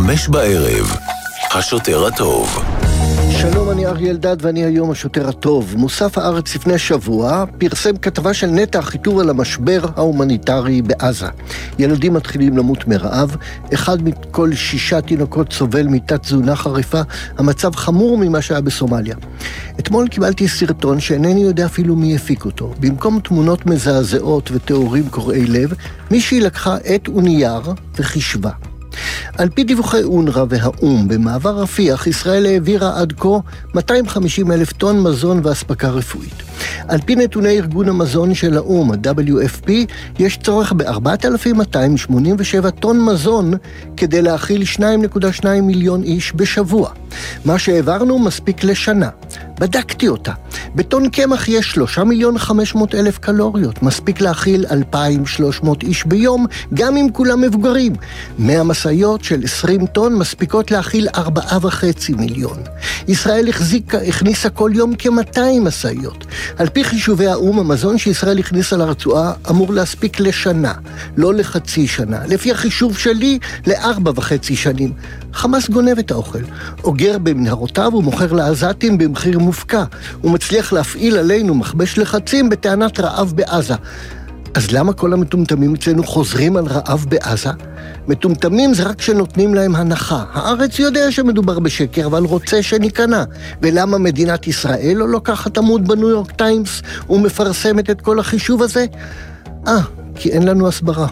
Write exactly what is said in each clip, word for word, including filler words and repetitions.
חמש בערב, השוטר הטוב. שלום, אני אריה אלדד ואני היום השוטר הטוב. מוסף הארץ לפני שבוע פרסם כתבה של נטע החיטוב על המשבר ההומניטרי בעזה. ילדים מתחילים למות מרעב, אחד מכל שישה תינוקות סובל מתת תזונה חריפה, המצב חמור ממה שהיה בסומליה. אתמול קיבלתי סרטון שאינני יודע אפילו מי הפיק אותו. במקום תמונות מזעזעות ותיאורים קורעי לב, מישהי לקחה עט ונייר וחישבה. על פי דיווחי אונר"א והאום, במעבר רפיח, ישראל העבירה עד כה מאתיים וחמישים אלף טון מזון והספקה רפואית. על פי נתוני ארגון המזון של האום, ה-דאבליו אף פי, יש צורך ב-ארבעת אלפים מאתיים שמונים ושבע טון מזון כדי להאכיל שניים נקודה שתיים מיליון איש בשבוע. מה שהעברנו מספיק לשנה. בדקתי אותה. בטון קמח יש שלושה מיליון וחמש מאות אלף קלוריות. מספיק להאכיל אלפיים ושלוש מאות איש ביום, גם אם כולם מבוגרים. מאה משאיות של עשרים טון מספיקות להאכיל ארבעה וחצי מיליון. ישראל החזיקה, הכניסה כל יום כ-מאתיים משאיות. על פי חישובי האום, המזון שישראל הכניסה לרצועה אמור להספיק לשנה, לא לחצי שנה. לפי החישוב שלי, לארבע וחצי שנים. חמאס גונב את האוכל. אוגר במנהרותיו ומוכר לעזתים במחיר מופקע. הוא מצליח להפעיל עלינו מכבש לחצים בטענת רעב בעזה. אז למה כל המטומטמים אצלנו חוזרים על רעב בעזה? מטומטמים זה רק שנותנים להם הנחה. הארץ יודע שמדובר בשקר, אבל רוצה שניכנע. ולמה מדינת ישראל לא לוקחת עמוד בניו יורק טיימס ומפרסמת את כל החישוב הזה? אה, כי אין לנו הסברה.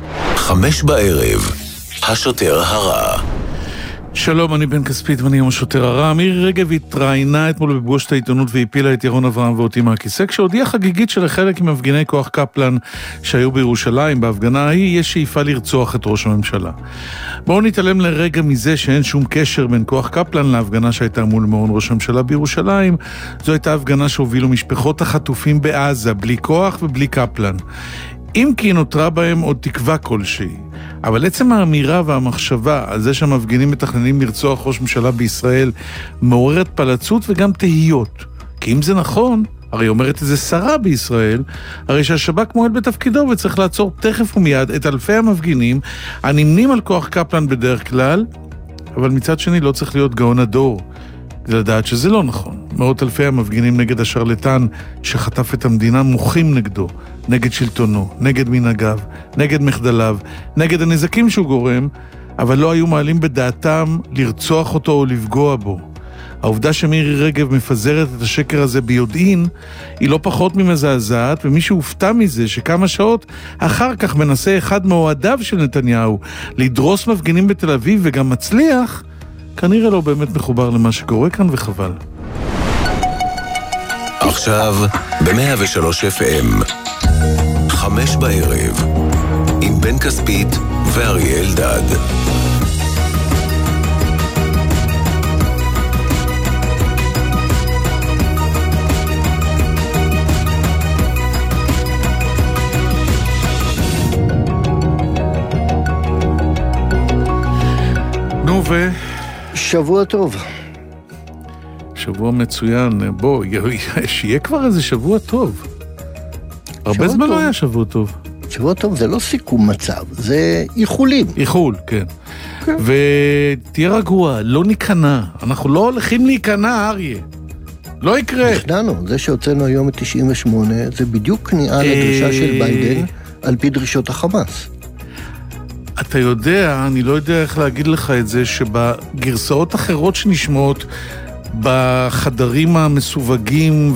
חמש בערב, השוטר הרע. שלום, אני בן כספית ואני היום השוטר הרע. מירי רגב התראיינה אתמול בפגוש העיתונות והפילה את ירון אברהם ואותי מהכיסא, כשהודיעה חגיגית שלחלק ממפגיני כוח קפלן שהיו בירושלים בהפגנה ההיא יש שאיפה לרצוח את ראש הממשלה. בואו נתעלם לרגע מזה שאין שום קשר בין כוח קפלן להפגנה שהייתה מול מעון ראש הממשלה בירושלים. זו הייתה הפגנה שהובילו משפחות החטופים בעזה, בלי כוח ובלי קפלן. אם כי נותרה בהם עוד תקווה כלשהי. אבל עצם האמירה והמחשבה על זה שהמפגינים מתכננים לרצוח ראש ממשלה בישראל מעוררת פלצות וגם תהיות. כי אם זה נכון, הרי אומרת איזה שרה בישראל, הרי שהשב"כ מועד בתפקידו וצריך לעצור תכף ומיד את אלפי המפגינים הנמנים על כוח קפלן בדרך כלל, אבל מצד שני לא צריך להיות גאון הדור לדעת שזה לא נכון. מאות אלפי המפגינים נגד השרלטן שחטף את המדינה מוחים נגדו, נגד שלטונו, נגד מנהגיו, נגד מחדליו, נגד הנזקים שהוא גורם, אבל לא היו מעלים בדעתם לרצוח אותו או לפגוע בו. העובדה שמירי רגב מפזרת את השקר הזה ביודעין היא לא פחות ממזעזעת, ומי שהופתע מזה שכמה שעות אחר כך מנסה אחד מאוהדיו של נתניהו לדרוס מפגינים בתל אביב וגם מצליח, כנראה לא באמת מחובר למה שקורה כאן, וחבל. עכשיו ב-מאה ושלוש אף אם חמש בערב עם בן כספית ואריה אלדד. נו ו... שבוע טוב. שבוע מצוין. בוא, שיהיה כבר איזה שבוע טוב. הרבה זמן לא היה שבוע טוב. שבוע טוב זה לא סיכום מצב, זה איחולים. איחול, כן. ותהיה רגוע, לא ניכנע. אנחנו לא הולכים להיכנע, אריה. לא יקרה. נכנענו, זה שהוצאנו היום את תשעים ושמונה, זה בדיוק כניעה לדרישה של ביידן על פי דרישות החמאס. אתה יודע, אני לא יודע איך להגיד לך את זה, שבגרסאות אחרות שנשמעות בחדרים המסווגים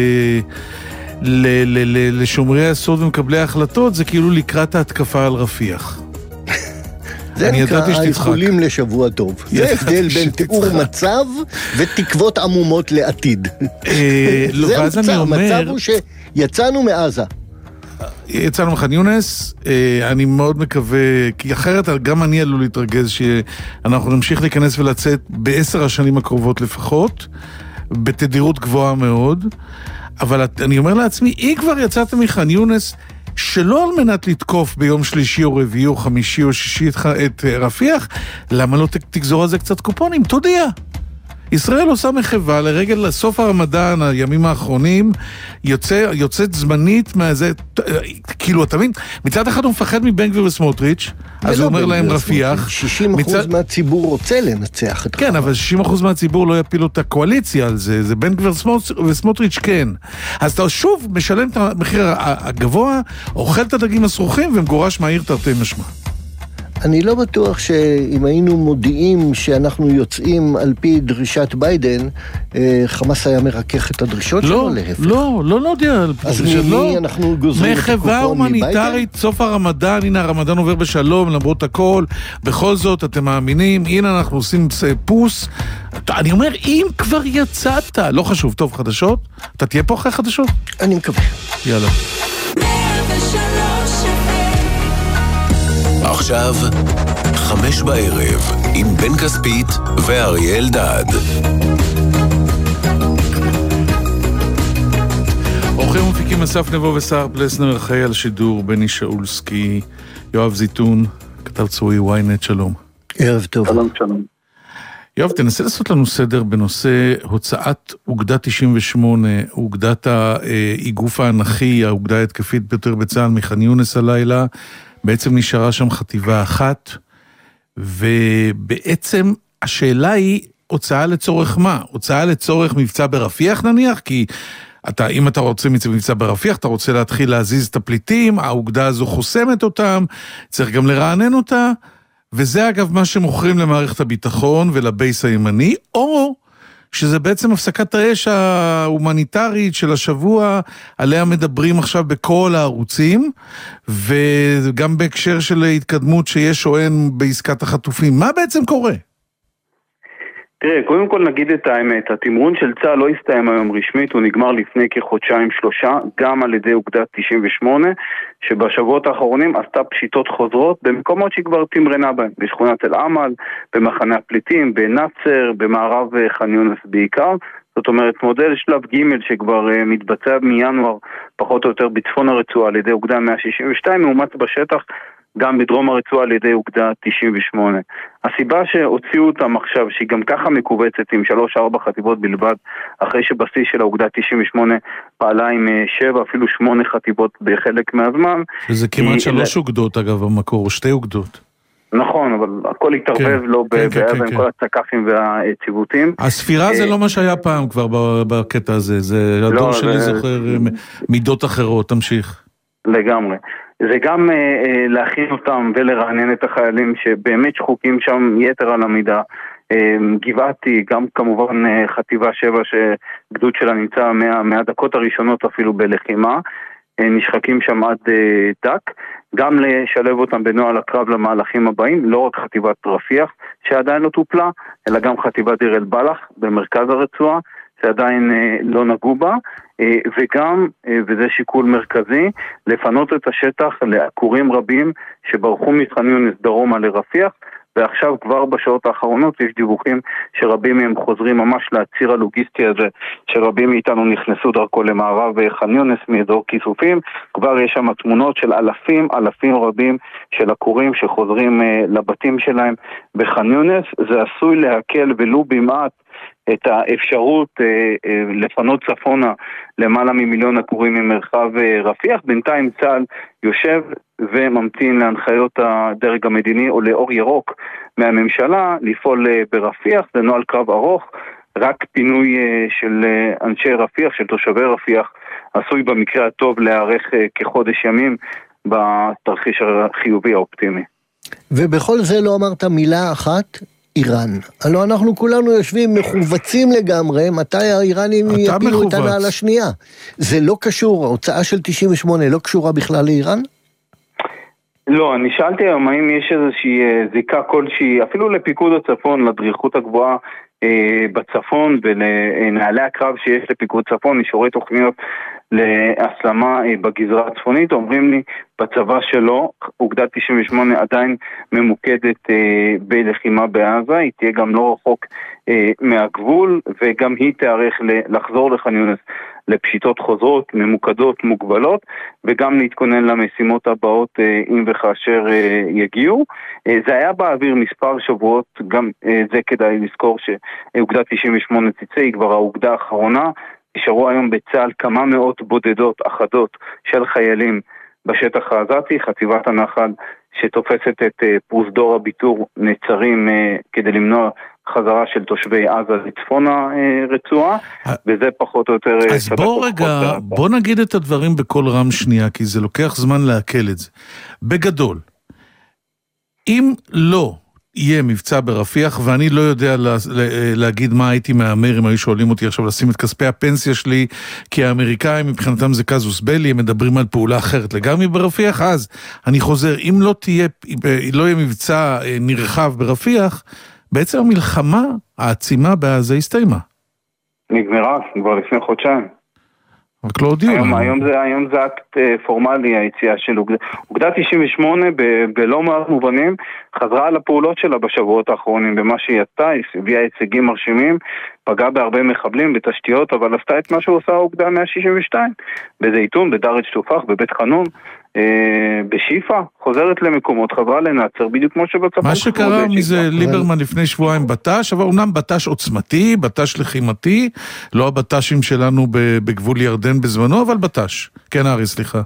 ולשומרי הסוד ומקבלי ההחלטות, זה כאילו לקראת ההתקפה על רפיח. זה נקרא האיחולים לשבוע טוב. זה הבדל בין תיאור מצב ותקוות עמומות לעתיד. זה המצב הוא שיצאנו מעזה. יצאנו מחן יונס, אני מאוד מקווה, כי אחרת גם אני עלול להתרגז שאנחנו נמשיך להיכנס ולצאת בעשר השנים הקרובות לפחות, בתדירות גבוהה מאוד, אבל אני אומר לעצמי, אם כבר יצאת מחן יונס, שלא על מנת לתקוף ביום שלישי או רביעי או חמישי או שישי את רפיח, למה לא תגזור על זה קצת קופונים? תודיע. ישראל עושה מחווה לרגל לסוף הרמדאן, הימים האחרונים, יוצא, יוצאת זמנית מהזה, כאילו, אתה מבין? מצד אחד הוא מפחד מבן גביר וסמוטריץ', אז הוא אומר להם רפיח. שישים אחוז מצד... מהציבור רוצה לנצח את כן, חבר. אבל שישים אחוז מהציבור לא יפילו את הקואליציה על זה, זה בן גביר וסמוטריץ' כן. אז אתה שוב משלם את המחיר הגבוה, אוכל את הדגים הסרוחים ומגורש מהעיר תרתי משמע. אני לא בטוח שאם היינו מודיעים שאנחנו יוצאים על פי דרישת ביידן, חמאס היה מרכך את הדרישות שלו להפך. לא, לא נודיע על פי דרישות. אז ממי אנחנו גוזרים את הקופון מביידן? מחווה הומניטרית, סוף הרמדאן, הנה הרמדאן עובר בשלום, למרות הכל, בכל זאת אתם מאמינים, הנה אנחנו עושים פוס. אני אומר, אם כבר יצאת, לא חשוב, טוב, חדשות? אתה תהיה פה אחרי חדשות? אני מקווה. יאללה. עכשיו, חמש בערב, עם בן כספית ואריה אלדד. אורחים ומפיקים אסף נבו וסער פלסנר, אחראי על שידור, בני שאולסקי, יואב זיתון, כתב צבאי וויינט, שלום. ערב טוב. שלום, שלום. יואב, תנסה לעשות לנו סדר בנושא הוצאת אוגדה תשעים ושמונה, אוגדת האיגוף האנכי, האוגדה ההתקפית ביותר בצה"ל, מח'אן יונס הלילה, בעצם נשארה שם חטיבה אחת, ובעצם השאלה היא, הוצאה לצורך מה? הוצאה לצורך מבצע ברפיח נניח? כי אתה, אם אתה רוצה מבצע ברפיח, אתה רוצה להתחיל להזיז את הפליטים, האוגדה הזו חוסמת אותם, צריך גם לרענן אותה, וזה אגב מה שמוכרים למערכת הביטחון ולבייס הימני, או שזה בעצם הפסקת האש ההומניטרית של השבוע, עליה מדברים עכשיו בכל הערוצים, וגם בהקשר של התקדמות שיש או אין בעסקת החטופים. מה בעצם קורה? תראה, קודם כל נגיד את האמת, התמרון של צה"ל לא הסתיים היום רשמית, הוא נגמר לפני כחודשיים שלושה, גם על ידי אוגדת תשעים ושמונה, שבשבועות האחרונים עשתה פשיטות חוזרות במקומות שהיא כבר תמרנה בהם, בשכונת אל-עמל, במחנה הפליטים, בנצר, במערב ח'אן יונס בעיקר. זאת אומרת, מודל שלב ג' שכבר uh, מתבצע מינואר פחות או יותר בצפון הרצועה על ידי אוגדה מאה שישים ושתיים, מאומץ בשטח גם בדרום הרצועה על ידי אוגדה תשעים ושמונה. הסיבה שהוציאו אותם עכשיו, שהיא גם ככה מקובצת עם שלוש ארבע חטיבות בלבד, אחרי שבסיס של האוגדה תשעים ושמונה פעלה עם שבע, אפילו שמונה חטיבות בחלק מהזמן. שזה כמעט שלוש אוגדות אגב במקור, שתי אוגדות. נכון, אבל הכל התערבב לו בעזה עם כל הצקפים והציוותים. הספירה זה לא מה שהיה פעם כבר בקטע הזה, זה הדור שלי זוכר מידות אחרות, תמשיך. לגמרי. זה גם להכין אותם ולרענן את החיילים שבאמת שחוקים שם יתר על המידה. גבעתי, גם כמובן חטיבה שבע שגדוד שלה נמצא מהדקות הראשונות אפילו בלחימה. נשחקים שם עד דק, גם לשלב אותם בנועל הקרב למהלכים הבאים, לא רק חטיבת רפיח שעדיין לא טופלה, אלא גם חטיבת דיר אל בלח במרכז הרצועה, שעדיין לא נגעו בה, וגם, וזה שיקול מרכזי, לפנות את השטח לעקורים רבים שברחו מח'אן יונס דרומה לרפיח, ועכשיו כבר בשעות האחרונות יש דיווחים שרבים מהם חוזרים ממש להציר הלוגיסטי הזה, שרבים מאיתנו נכנסו דרכו למערב ח'אן יונס מאזור כיסופים. כבר יש שם תמונות של אלפים, אלפים רבים של עקורים שחוזרים לבתים שלהם בח'אן יונס. זה עשוי להקל ולו במעט את האפשרות אה, אה, לפנות צפונה למעלה ממיליון עקורים ממרחב אה, רפיח. בינתיים צה"ל יושב וממתין להנחיות הדרג המדיני או לאור ירוק מהממשלה לפעול אה, ברפיח. זה נוהל קרב ארוך, רק פינוי אה, של אה, אנשי רפיח, של תושבי רפיח, עשוי במקרה הטוב להארך אה, כחודש ימים בתרחיש החיובי האופטימי. ובכל זה לא אמרת מילה אחת? איראן. הלוא אנחנו כולנו יושבים מחובצים לגמרי, מתי האיראנים יפילו את הנעל השנייה. זה לא קשור, ההוצאה של תשעים ושמונה לא קשורה בכלל לאיראן? לא, אני שאלתי היום האם יש איזושהי זיקה כלשהי, אפילו לפיקוד הצפון, לדריכות הגבוהה אה, בצפון ולנעלי הקרב שיש לפיקוד צפון, אישורי תוכניות להסלמה אה, בגזרה הצפונית. אומרים לי בצבא שלו, אוגדה תשעים ושמונה עדיין ממוקדת אה, בלחימה בעזה, היא תהיה גם לא רחוק אה, מהגבול, וגם היא תארך לחזור לח'אן יונס לפשיטות חוזרות, ממוקדות, מוגבלות, וגם להתכונן למשימות הבאות אם וכאשר יגיעו. זה היה באוויר מספר שבועות, גם זה כדאי לזכור שאוגדה תשעים ושמונה תצא, היא כבר האוגדה האחרונה, נשארו היום בצה"ל כמה מאות בודדות, אחדות של חיילים בשטח העזתי, חטיבת הנחל שתופסת את פרוזדור הביטור נצרים כדי למנוע חזרה של תושבי עזה לצפון הרצועה, וזה פחות או יותר... אז בוא רגע, בוא נגיד את הדברים בכל רם שנייה, כי זה לוקח זמן להקל את זה. בגדול, אם לא יהיה מבצע ברפיח, ואני לא יודע לה, להגיד מה הייתי מאמר אם היו שואלים אותי עכשיו לשים את כספי הפנסיה שלי, כי האמריקאים מבחינתם זה קזוס בלי, הם מדברים על פעולה אחרת לגמרי ברפיח, אז אני חוזר, אם לא תהיה, לא יהיה מבצע נרחב ברפיח, בעצם המלחמה העצימה בעזה הסתיימה. נגמרה, כבר לפני חודשיים. רק לא הודיעו. היום, היום זה, היום זה אקט פורמלי היציאה של אוגדה. אוגדה תשעים ושמונה ב- בלא מעט מובנים חזרה על הפעולות שלה בשבועות האחרונים, במה שהיא עשתה, היא הביאה הישגים מרשימים, פגעה בהרבה מחבלים בתשתיות, אבל עשתה את מה שהוא עושה אוגדה מאה שישים ושתיים, בזיתון, בדרת שטופח, בבית חנון, אה, בשיפה, חוזרת למקומות, חזרה לנעצר, בדיוק כמו שבצפון. מה שקרה מזה ליברמן לפני שבועיים בטש, אבל אומנם בטש עוצמתי, בטש לחימתי, לא הבטשים שלנו בגבול ירדן בזמנו, אבל בטש. כן, ארי, סליחה.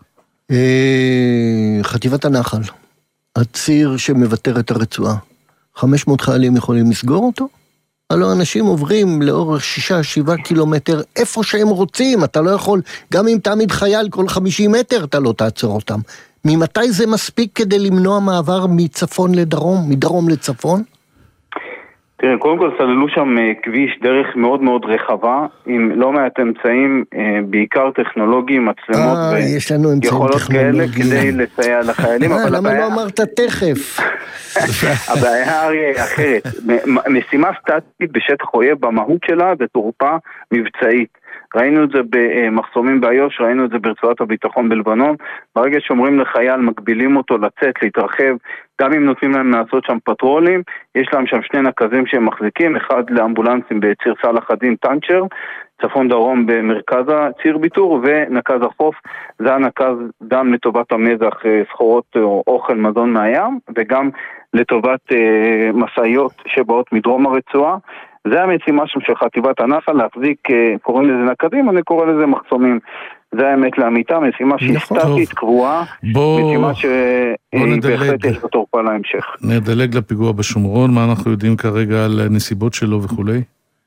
חטיבת הנחל, הציר שמוותר את הרצועה, חמש מאות חיילים יכולים לסגור אותו? הלוא אנשים עוברים לאורך שישה, שבעה קילומטר, איפה שהם רוצים, אתה לא יכול, גם אם תעמיד חייל כל חמישים מטר, אתה לא תעצור אותם. ממתי זה מספיק כדי למנוע מעבר מצפון לדרום, מדרום לצפון? תראה, קודם כל סללו שם כביש דרך מאוד מאוד רחבה, עם לא מעט אמצעים, בעיקר טכנולוגיים, מצלמות ויכולות כאלה כדי לסייע לחיילים. למה לא אמרת תכף? הבעיה הרי אחרת. משימה סטטית בשטח אויב במהות שלה זה תורפה מבצעית. ראינו את זה במחסומים באיו"ש, ראינו את זה ברצועת הביטחון בלבנון. ברגע שאומרים לחייל, מגבילים אותו לצאת, להתרחב, גם אם נותנים להם לעשות שם פטרולים, יש להם שם שני נקזים שהם מחזיקים, אחד לאמבולנסים בציר סלאח א-דין טנצ'ר, צפון דרום במרכז הציר ביטור, ונקז החוף, זה הנקז גם לטובת המזח, סחורות או אוכל מזון מהים, וגם לטובת אה, מסעיות שבאות מדרום הרצועה. זה המשימה שם של חטיבת הנחל, להחזיק, קוראים לזה נקדים, אני קורא לזה מחסומים. זה האמת לאמיתה, משימה שהיא סטטית, קבועה, משימה שהיא בהחלט יש בתורפה להמשך. נדלג לפיגוע בשומרון, מה אנחנו יודעים כרגע על נסיבות שלו וכולי?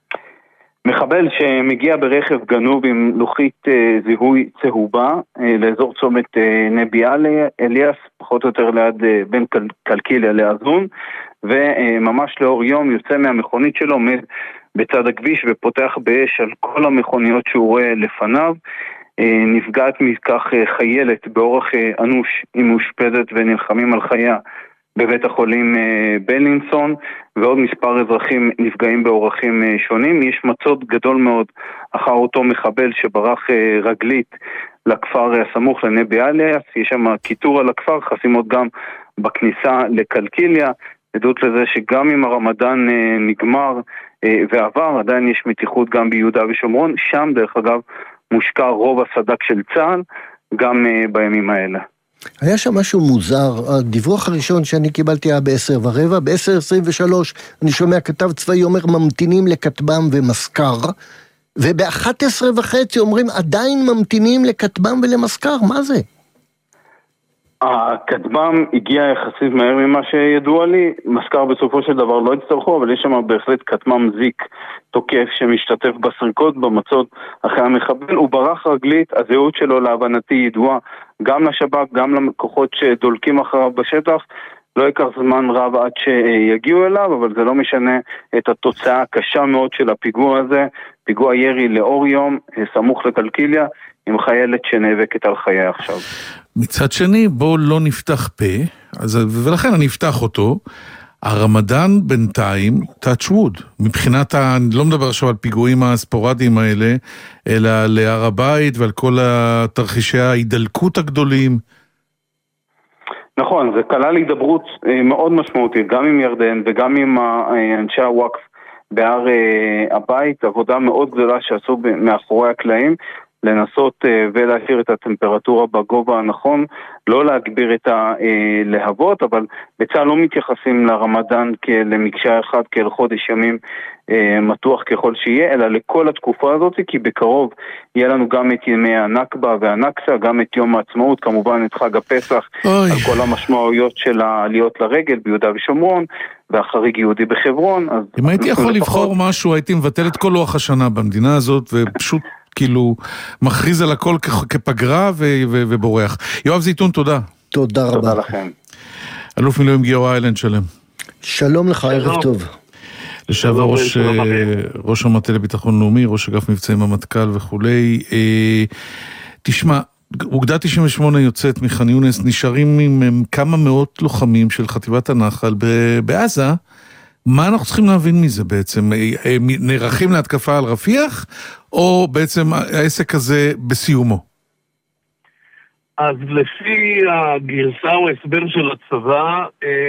מחבל שמגיע ברכב גנוב עם לוחית זיהוי צהובה לאזור צומת נבי אליאס, פחות או יותר ליד בין קלקיליה לאזון, וממש לאור יום יוצא מהמכונית שלו, עומד בצד הכביש ופותח באש על כל המכוניות שהוא רואה לפניו. נפגעת מכך חיילת באורח אנוש, היא מאושפזת ונלחמים על חייה בבית החולים בלינסון, ועוד מספר אזרחים נפגעים באורחים שונים. יש מצוד גדול מאוד אחר אותו מחבל שברח רגלית לכפר הסמוך לנבי אליאס, יש שם כיתור על הכפר, חסימות גם בכניסה לקלקיליה, עדות לזה שגם אם הרמדאן נגמר ועבר, עדיין יש מתיחות גם ביהודה ושומרון, שם דרך אגב מושקע רוב הסדק של צה"ל, גם בימים האלה. היה שם משהו מוזר, הדיווח הראשון שאני קיבלתי היה בעשר ורבע, בעשר עשרים ושלוש אני שומע כתב צבאי אומר ממתינים לכתבם ומסקר, ובאחת עשרה וחצי אומרים עדיין ממתינים לכתבם ולמסקר, מה זה? הכתבם הגיע יחסית מהר ממה שידוע לי, מסקר בסופו של דבר לא הצטרכו, אבל יש שם בהחלט כתמם זיק תוקף שמשתתף בסריקות, במצוד אחרי המחבל, הוא ברח רגלית, הזהות שלו להבנתי ידועה גם לשב"כ, גם לכוחות שדולקים אחריו בשטח, לא ייקח זמן רב עד שיגיעו אליו, אבל זה לא משנה את התוצאה הקשה מאוד של הפיגוע הזה, פיגוע ירי לאור יום, סמוך לקלקיליה, עם חיילת שנאבקת על חיי עכשיו. מצד שני, בוא לא נפתח פה, אז, ולכן אני אפתח אותו, הרמדאן בינתיים, touch wood, מבחינת, ה, אני לא מדבר עכשיו על פיגועים הספורדיים האלה, אלא להר הבית ועל כל התרחישי ההידלקות הגדולים. נכון, זה כלל הידברות מאוד משמעותית, גם עם ירדן וגם עם אנשי הוואקף בהר הבית, עבודה מאוד גדולה שעשו מאחורי הקלעים, לנסות ולהשאיר את הטמפרטורה בגובה הנכון, לא להגביר את הלהבות, אבל בצה"ל לא מתייחסים לרמדאן כלמקשה אחד, כאל חודש ימים מתוח ככל שיהיה, אלא לכל התקופה הזאת, כי בקרוב יהיה לנו גם את ימי הנכבה והנכסה, גם את יום העצמאות, כמובן את חג הפסח, אוי. על כל המשמעויות של העליות לרגל ביהודה ושומרון, והחריג יהודי בחברון. אז אם הייתי יכול לבחור משהו, הייתי מבטל את כל לוח השנה במדינה הזאת, ופשוט כאילו מכריז על הכל כפגרה ובורח. יואב זיתון, תודה. תודה רבה. תודה לכם. אלוף מילואים גיורא איילנד, שלום. שלום לך, ערב טוב. לשעבר ראש, ראש המטה לביטחון לאומי, ראש אגף מבצעים המטכ"ל וכולי. תשמע, אוגדה תשעים ושמונה יוצאת מח'אן יונס, נשארים עם כמה מאות לוחמים של חטיבת הנחל בעזה. מה אנחנו צריכים להבין מזה בעצם? נערכים להתקפה על רפיח, או בעצם העסק הזה בסיומו? אז לפי הגרסה או הסבר של הצבא,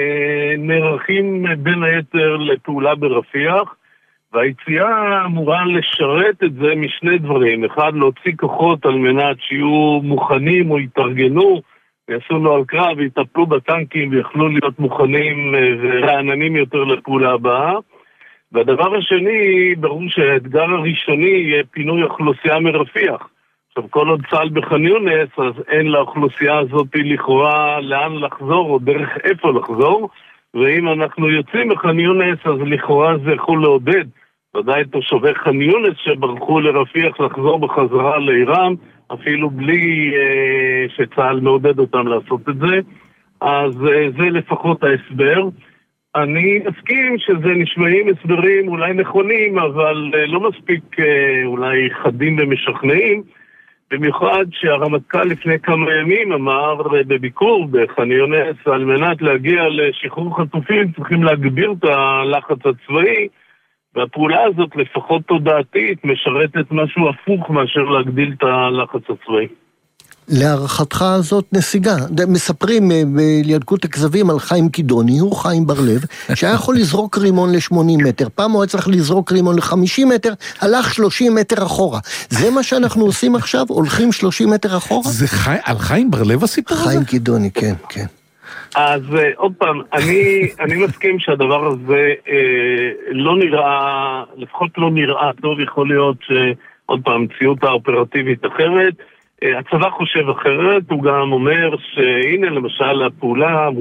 נערכים בין היתר לפעולה ברפיח, והיציאה אמורה לשרת את זה משני דברים. אחד, להוציא כוחות על מנת שיהיו מוכנים או יתארגנו, ויעשו לו על קרב ויטפלו בטנקים ויכלו להיות מוכנים ורעננים יותר לפעולה הבאה. והדבר השני, ברור שהאתגר הראשוני יהיה פינוי אוכלוסייה מרפיח. עכשיו, כל עוד צה"ל בח'אן יונס, אז אין לאוכלוסייה הזאת לכאורה לאן לחזור או דרך איפה לחזור, ואם אנחנו יוצאים מח'אן יונס, אז לכאורה זה יכול לעודד, ודאי תושבי ח'אן יונס שברחו לרפיח לחזור בחזרה לאיראן, אפילו בלי אה, שצה"ל מעודד אותם לעשות את זה. אז אה, זה לפחות ההסבר. אני מסכים שזה נשמעים הסברים אולי נכונים, אבל אה, לא מספיק אה, אולי חדים ומשכנעים, במיוחד שהרמטכ"ל לפני כמה ימים אמר בביקור בח'אן יונס, על מנת להגיע לשחרור חטופים צריכים להגביר את הלחץ הצבאי, והפעולה הזאת לפחות תודעתית משרתת משהו הפוך מאשר להגדיל את הלחץ הצבאי. להערכתך זאת נסיגה. מספרים בילקוט הכזבים על חיים קידוני, הוא חיים בר-לב, שהיה יכול לזרוק רימון ל-שמונים מטר, פעם הוא היה צריך לזרוק רימון ל-חמישים מטר, הלך שלושים מטר אחורה. זה מה שאנחנו עושים עכשיו? הולכים שלושים מטר אחורה? זה חי... על חיים בר-לב הסיפור הזה? חיים קידוני, כן, כן. אז עוד פעם, אני, אני מסכים שהדבר הזה אה, לא נראה, לפחות לא נראה טוב, יכול להיות שעוד פעם, מציאות האופרטיבית אחרת, הצבא חושב אחרת, הוא גם אומר שהנה למשל הפעולה...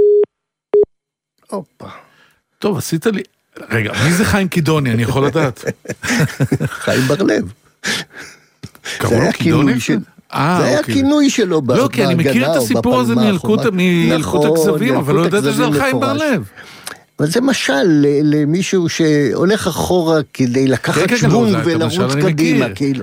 אופה. טוב, עשית לי... רגע, מי זה חיים קידוני? אני יכול לדעת. חיים בר-לב. קראו לו קידוני? זה היה כינוי שלו בהגנה. לא, כי אני מכיר את הסיפור הזה מילקוט הכזבים, אבל לא יודעת שזה על חיים בר-לב. אבל זה משל למישהו שהולך אחורה כדי לקחת שוונג ולרוץ קדימה, כאילו.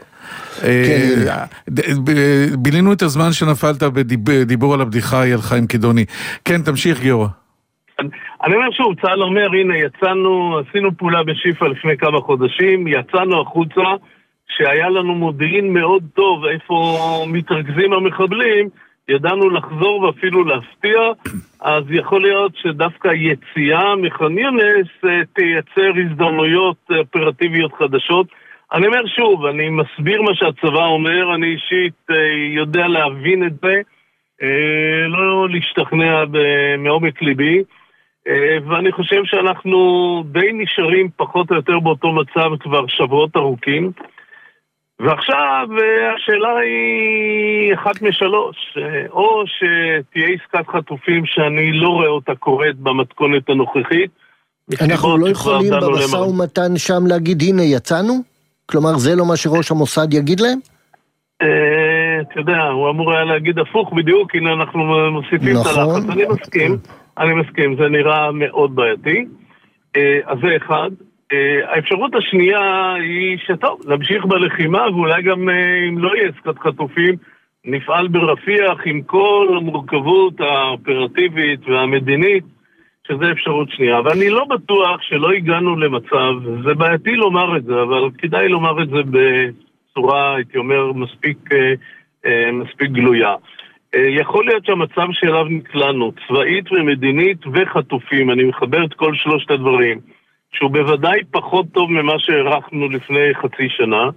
בילינו את הזמן שנפלת בדיבור על הבדיחה על חיים קידוני. כן, תמשיך גיורא. אני אומר שוב, צה"ל אומר, הנה יצאנו, עשינו פעולה בשיפה לפני כמה חודשים, יצאנו החוצה, שהיה לנו מודיעין מאוד טוב איפה מתרכזים המחבלים, ידענו לחזור ואפילו להפתיע, אז יכול להיות שדווקא יציאה מח'אן יונס תייצר הזדמנויות אופרטיביות חדשות. אני אומר שוב, אני מסביר מה שהצבא אומר, אני אישית יודע להבין את זה, לא להשתכנע מעומק ליבי, ואני חושב שאנחנו די נשארים פחות או יותר באותו מצב כבר שבועות ארוכים, ועכשיו השאלה היא אחת משלוש, או שתהיה עסקת חטופים שאני לא רואה אותה קורית במתכונת הנוכחית. אנחנו לא יכולים במשא ומתן שם להגיד הנה יצאנו? כלומר זה לא מה שראש המוסד יגיד להם? אתה יודע, הוא אמור היה להגיד הפוך בדיוק, הנה אנחנו מוסיפים את הלחץ. אני מסכים, אני מסכים, זה נראה מאוד בעייתי. אז זה אחד. האפשרות השנייה היא שטוב, להמשיך בלחימה, ואולי גם אם לא יהיה עסקת חטופים, נפעל ברפיח עם כל המורכבות האופרטיבית והמדינית, שזה אפשרות שנייה. ואני לא בטוח שלא הגענו למצב, זה בעייתי לומר את זה, אבל כדאי לומר את זה בצורה, הייתי אומר, מספיק, מספיק גלויה. יכול להיות שהמצב שאליו נקלענו, צבאית ומדינית וחטופים, אני מחבר את כל שלושת הדברים, שהוא בוודאי פחות טוב ממה שהערכנו לפני חצי שנה,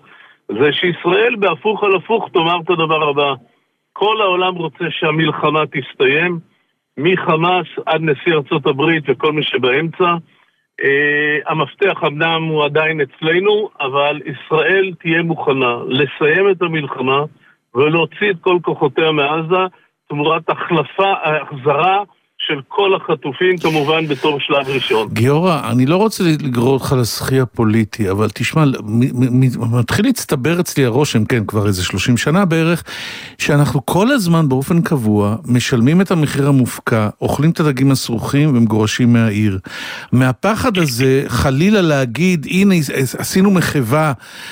זה שישראל בהפוך על הפוך תאמר את הדבר הבא. כל העולם רוצה שהמלחמה תסתיים, מחמאס עד נשיא ארצות הברית וכל מי שבאמצע. Uh, המפתח אמנם הוא עדיין אצלנו, אבל ישראל תהיה מוכנה לסיים את המלחמה ולהוציא את כל כוחותיה מעזה תמורת החלפה, החזרה של כל החטופים כמובן בתור שלב ראשון. גיורא, אני לא רוצה לגרור אותך לשחי הפוליטי, אבל תשמע, מתחיל להצטבר אצלי הרושם, כן, כבר איזה שלושים שנה בערך, שאנחנו כל הזמן באופן קבוע משלמים את המחיר המופקע, אוכלים את הדגים הסרוחים ומגורשים מהעיר. מהפחד הזה חלילה להגיד, הנה עשינו מחווה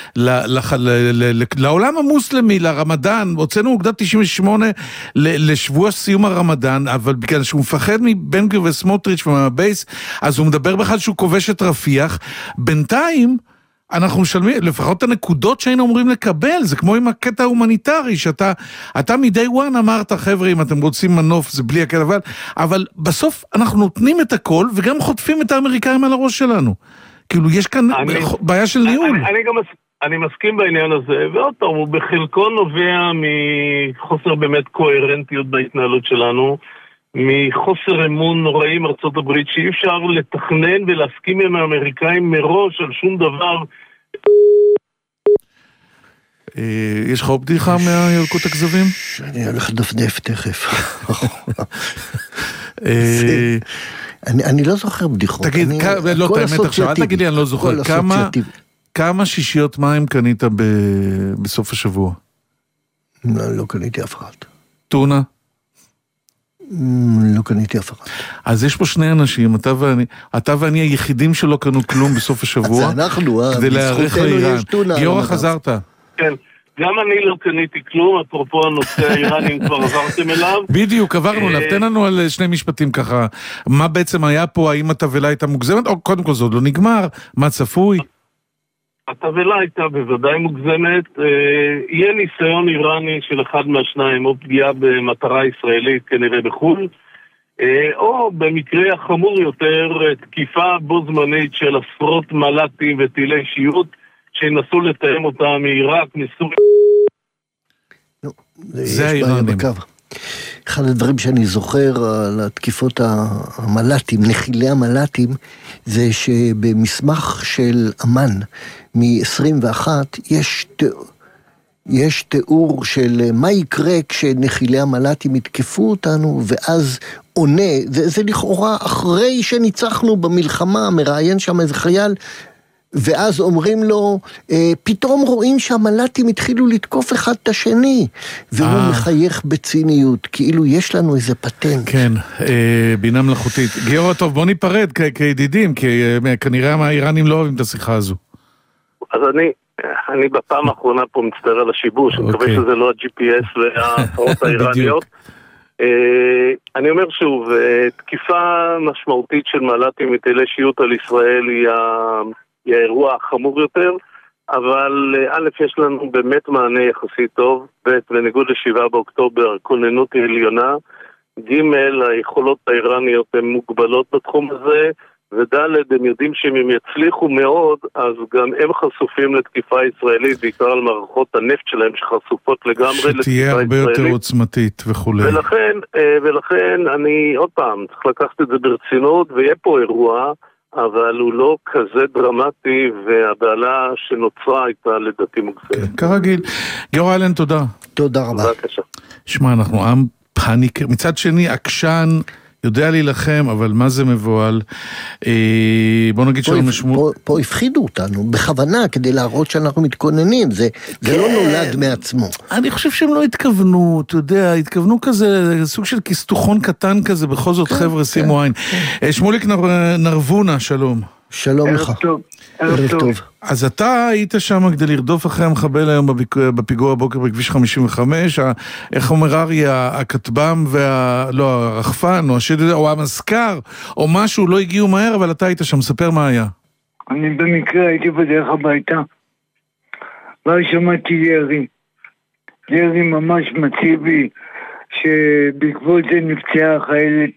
לעולם המוסלמי, לרמדאן, הוצאנו אוגדת תשעים ושמונה לשבוע סיום הרמדאן, אבל בגלל שהוא מפחד מבן גביר וסמוטריץ' ומהבייס, אז הוא מדבר בכלל שהוא כובש את רפיח. בינתיים אנחנו משלמים, לפחות את הנקודות שהיינו אומרים לקבל, זה כמו עם הקטע ההומניטרי, שאתה אתה מדי וואן אמרת, חבר'ה, אם אתם רוצים מנוף, זה בלי הקטע, אבל, אבל בסוף אנחנו נותנים את הכל, וגם חוטפים את האמריקאים על הראש שלנו. כאילו, יש כאן אני, בעיה של ניהול. אני, אני גם אני מסכים בעניין הזה, ועוד פעם, הוא בחלקו נובע מחוסר באמת קוהרנטיות בהתנהלות שלנו, מחוסר אמון נוראי עם ארצות הברית, שאי אפשר לתכנן ולהסכים עם האמריקאים מראש על שום דבר. יש לך בדיחה מהילקוט הכזבים? אני הולך לדפדף תכף. אני לא זוכר בדיחות. תגיד, לא, את האמת עכשיו, אל תגיד לי, אני לא זוכר. כמה שישיות מים קנית בסוף השבוע? לא קניתי אף אחד. טונה? לא קניתי אף אחד. אז יש פה שני אנשים, אתה ואני, אתה ואני היחידים שלא קנו כלום בסוף השבוע. אז אנחנו, כדי להערך לאיראן. גיורא, חזרת. כן, גם אני לא קניתי כלום, אפרופו הנושא האיראני, כבר עברתם אליו. בדיוק, עברנו אליו. תן לנו על שני משפטים ככה. מה בעצם היה פה, האם התבלה הייתה מוגזמת, או קודם כל זה עוד לא נגמר, מה צפוי? התבלה הייתה בוודאי מוגזמת, יהיה ניסיון איראני של אחד מהשניים, או פגיעה במטרה ישראלית כנראה בחו"ל, או במקרה החמור יותר, תקיפה בו זמנית של עשרות מל"טים וטילי שיוט, שינסו לתאם אותה מעיראק, מסוריה. זה האיראנים. אחד הדברים שאני זוכר על התקיפות המל"טים, נחילי המל"טים, זה שבמסמך של אמן מ-עשרים ואחת יש, יש תיאור של מה יקרה כשנחילי המל"טים יתקפו אותנו, ואז עונה, זה, זה לכאורה אחרי שניצחנו במלחמה, מראיין שם איזה חייל, ואז אומרים לו, פתאום רואים שהמל"טים התחילו לתקוף אחד את השני, והוא מחייך בציניות, כאילו יש לנו איזה פטנט. כן, בינה מלאכותית. גיורא, טוב, בוא ניפרד כידידים, כי כנראה האיראנים לא אוהבים את השיחה הזו. אז אני, אני בפעם האחרונה פה מצטער על השיבוש, אני מקווה שזה לא ה-ג'י פי אס וההפרות האיראניות. אני אומר שוב, תקיפה משמעותית של מל"טים וטילי שיוט על ישראל היא ה... היא האירוע החמור יותר, אבל א', יש לנו באמת מענה יחסית טוב, ב', בניגוד לשבעה באוקטובר, כוננות היא עליונה, ג', היכולות האיראניות הן מוגבלות בתחום הזה, וד', הם יודעים שאם הם יצליחו מאוד, אז גם הם חשופים לתקיפה ישראלית, בעיקר על מערכות הנפט שלהם שחשופות לגמרי לתקיפה ישראלית. שתהיה הרבה יותר עוצמתית וכו'. ולכן, ולכן אני, עוד פעם, צריך לקחת את זה ברצינות, ויהיה פה אירוע, אבל הוא לא כזה דרמטי, והבעלה שנוצרה הייתה לדעתי מוגזמת. כרגיל. גיורא אלן, תודה. תודה רבה. בבקשה. שמע, אנחנו עם פאניק, מצד שני, עקשן, יודע להילחם, אבל מה זה מבועל? בוא נגיד שלא משמעות. פה, פה הפחידו אותנו, בכוונה, כדי להראות שאנחנו מתכוננים, זה, זה לא נולד מעצמו. אני חושב שהם לא התכוונו, אתה יודע, התכוונו כזה, סוג של כסתוכון קטן כזה, בכל זאת חבר'ה, שימו עין. שמוליק נרבונה, שלום. שלום לך. ערב טוב. ערב טוב. אז אתה היית שם כדי לרדוף אחרי המחבל היום בפיגוע הבוקר בכביש חמישים וחמש, איך אומר ארי, הכתבם וה... לא, הרחפן, או השד, או המזכר, או משהו, לא הגיעו מהר, אבל אתה היית שם, ספר מה היה. אני במקרה הייתי בדרך הביתה, ואז שמעתי ירי. ירי ממש מסיבי, שבעקבות זה נפצעה החיילת,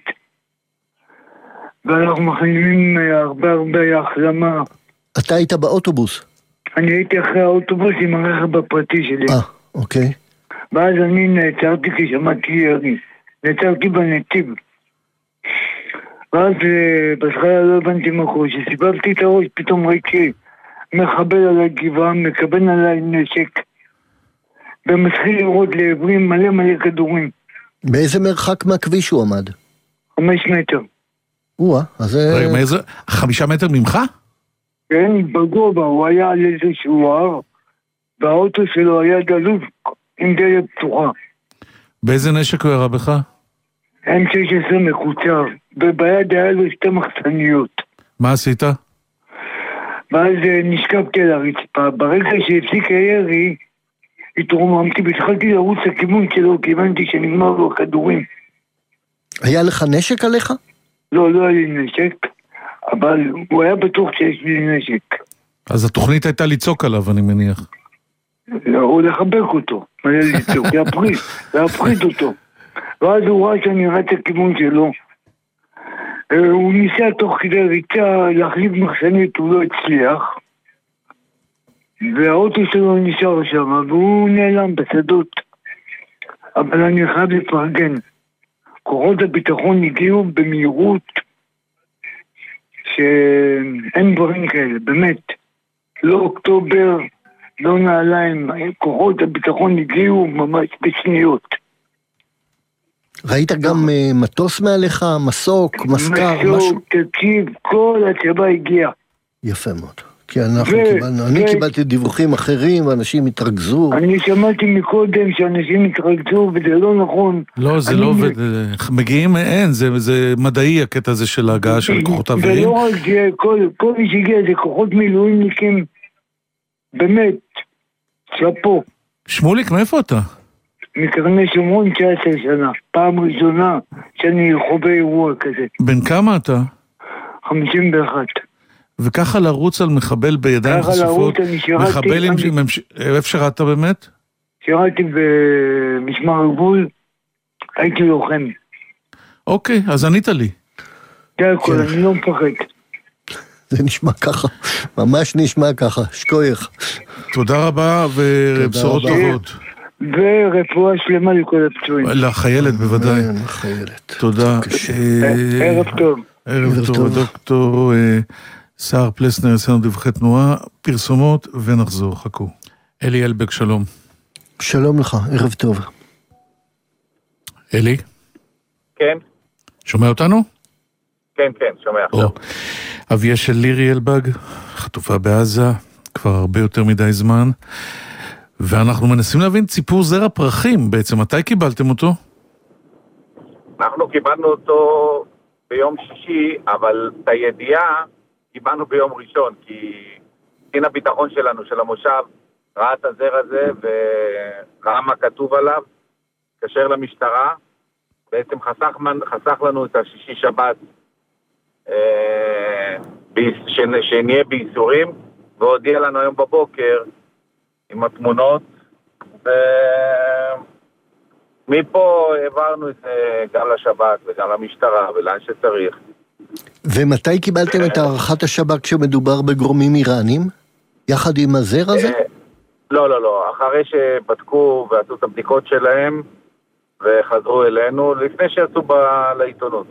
ואנחנו מכניסים הרבה הרבה החלמה. אתה היית באוטובוס? אני הייתי אחרי האוטובוס עם הרכב הפרטי שלי. אה, אוקיי. ואז אני נעצרתי כי שמעתי ירי. נעצרתי בנתיב. ואז בהתחלה לא הבנתי מה קורה. כשסיבבתי את הראש, פתאום ראיתי מחבל על הגבעה, מקבל עליי נשק, ומתחיל לראות לעברים מלא מלא כדורים. באיזה מרחק מהכביש הוא עמד? חמש מטר. וואה, אז... רגע, מאיזה... חמישה מטר ממך? כן, בגובה, הוא היה על איזשהו הר, והאוטו שלו היה דלוב עם דלת פתוחה. באיזה נשק הוא ירה בך? אם שש עשרה מקוצר, וביד היה לו שתי מחסניות. מה עשית? ואז נשכבתי על הרצפה. ברגע שהפסיק הירי, התרוממתי והתחלתי לרוץ לכיוון שלו, כי הבנתי שנגמר לו הכדורים. היה לך נשק עליך? לא, לא היה לי נשק, אבל הוא היה בטוח שיש לי נשק. אז התוכנית הייתה לצעוק עליו, אני מניח. לא, הוא לחבק אותו, היה לצעוק, להפריד, להפריד אותו. ואז הוא ראה שאני רץ לכיוון שלו. הוא ניסה תוך כדי ריצה להחליף מחסנית, הוא לא הצליח. והאוטו שלו נשאר שם, והוא נעלם בשדות. אבל אני חייב לפרגן. כוחות הביטחון הגיעו במהירות שאין דברים כאלה, באמת. לא אוקטובר, לא נעליים, כוחות הביטחון הגיעו ממש בשניות. ראית גם מטוס מעליך, מסוק, מסקר, משהו? מסוק, תקשיב, כל הצבא הגיע. יפה מאוד. כי אנחנו קיבלנו, אני קיבלתי דיווחים אחרים, ואנשים התרכזו. אני שמעתי מקודם שאנשים התרכזו, וזה לא נכון. לא, זה לא עובד, מגיעים, אין, זה מדעי הקטע הזה של ההגעה של כוחות אוויריים. ולא רק זה, כל מי שהגיע זה כוחות מילואימניקים, באמת, שפו. שמוליק, מאיפה אתה? מקרני שומרון תשע עשרה שנה, פעם ראשונה שאני חווה אירוע כזה. בן כמה אתה? חמישים ואחת. וככה לרוץ על מחבל בידיים חשופות, מחבל עם... איפה שירת באמת? שירתי במשמר הגבול, הייתי לוחם. אוקיי, אז ענית לי. זה הכל, אני לא מפחד. זה נשמע ככה, ממש נשמע ככה, שקוייך. תודה רבה ובשורות טובות. ורפואה שלמה לכל הפצועים. לחיילת בוודאי. לחיילת. תודה. ערב טוב. ערב טוב, דוקטור סער פלסנר, אצלנו דיווחי תנועה, פרסומות ונחזור, חכו. אלי אלבק, שלום. שלום לך, ערב טוב. אלי? כן. שומע אותנו? כן, כן, שומע עכשיו. אביה של לירי אלבג, חטופה בעזה, כבר הרבה יותר מדי זמן, ואנחנו מנסים להבין ציפור זרע פרחים, בעצם מתי קיבלתם אותו? אנחנו קיבלנו אותו ביום שישי, אבל את הידיעה קיבלנו ביום ראשון, כי קצין הביטחון שלנו, של המושב, ראה את הזרע הזה וראה מה כתוב עליו, קשר למשטרה, בעצם חסך, חסך לנו את השישי שבת, אה, שנהיה בייסורים, והודיע לנו היום בבוקר עם התמונות, ומפה העברנו את זה גם לשב"כ וגם למשטרה ולאן שצריך. ומתי קיבלתם את הערכת השב"כ כשמדובר בגורמים איראנים? יחד עם הזרע הזה? לא, לא, לא. אחרי שבדקו ועשו את הבדיקות שלהם וחזרו אלינו, לפני שיצאו לעיתונות.